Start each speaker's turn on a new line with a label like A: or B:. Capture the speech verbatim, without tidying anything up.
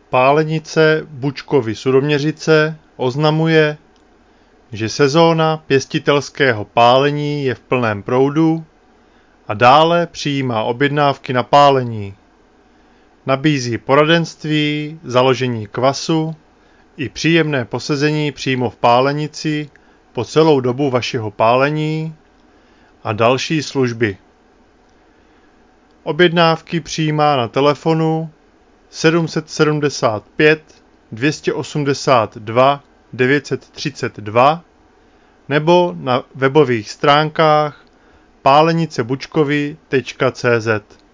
A: Pálenice Bučkovy Sudoměřice oznamuje, že sezóna pěstitelského pálení je v plném proudu a dále přijímá objednávky na pálení. Nabízí poradenství, založení kvasu i příjemné posezení přímo v pálenici po celou dobu vašeho pálení a další služby. Objednávky přijímá na telefonu sedm sedm pět dvě osm dva devět tři dva nebo na webových stránkách pálenicebučkovy tečka cé zet.